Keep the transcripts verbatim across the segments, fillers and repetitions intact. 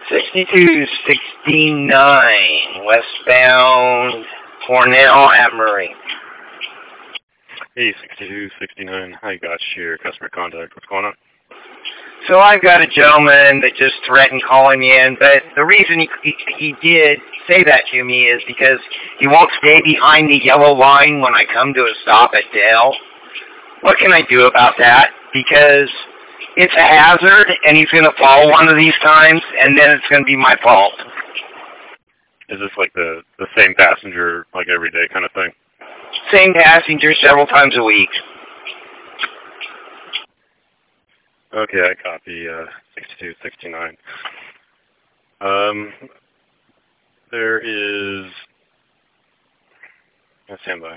sixty-two sixty-nine, westbound Cornell at Murray. Hey, sixty-two sixty-nine, I got your customer contact. What's going on? So I've got a gentleman that just threatened calling me in, but the reason he, he, he did say that to me is because he won't stay behind the yellow line when I come to a stop at Dale. What can I do about that? Because it's a hazard, and he's going to fall one of these times, and then it's going to be my fault. Is this like the, the same passenger, like every day kind of thing? Same passenger several times a week. Okay, I copy uh, sixty-two sixty-nine. Um, there is... I'll stand by.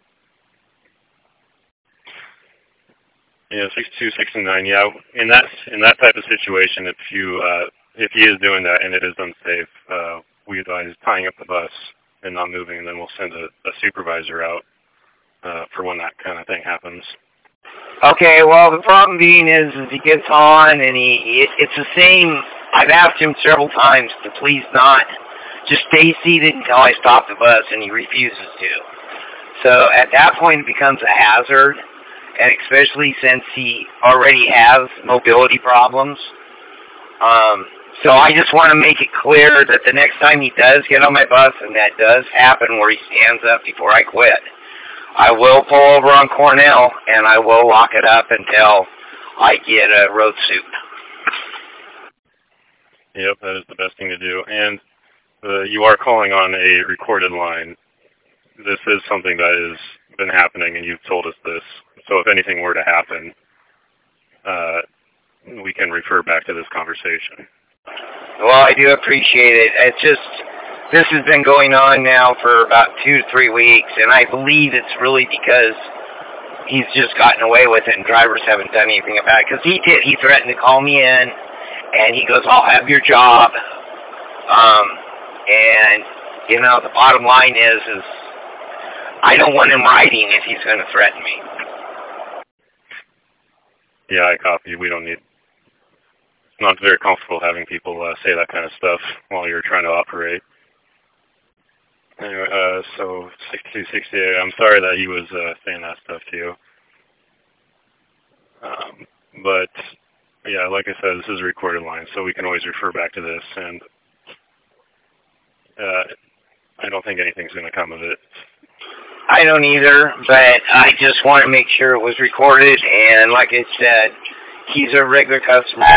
Yeah, sixty-two sixty-nine. Yeah, in that in that type of situation, if you uh, if he is doing that and it is unsafe, uh, we advise tying up the bus and not moving, and then we'll send a, a supervisor out uh, for when that kind of thing happens. Okay, well, the problem being is, is he gets on, and he it, it's the same. I've asked him several times to please not just stay seated until I stop the bus, and he refuses to. So at that point, it becomes a hazard, and especially since he already has mobility problems. Um, so I just want to make it clear that the next time he does get on my bus, and that does happen where he stands up before I quit, I will pull over on Cornell, and I will lock it up until I get a road suit. Yep, that is the best thing to do. And uh, you are calling on a recorded line. This is something that has been happening, and you've told us this. So if anything were to happen, uh, we can refer back to this conversation. Well, I do appreciate it. It's just... This has been going on now for about two to three weeks, and I believe it's really because he's just gotten away with it, and drivers haven't done anything about it. Because he did, he threatened to call me in, and he goes, "I'll have your job." Um, and you know, the bottom line is, is I don't want him riding if he's going to threaten me. Yeah, I copy. We don't need. It's not very comfortable having people uh, say that kind of stuff while you're trying to operate. Anyway, uh, so sixty-two sixty-eight, I'm sorry that he was uh, saying that stuff to you. Um, but, yeah, like I said, this is a recorded line, so we can always refer back to this, and uh, I don't think anything's going to come of it. I don't either, but I just want to make sure it was recorded, and like I said, he's a regular customer.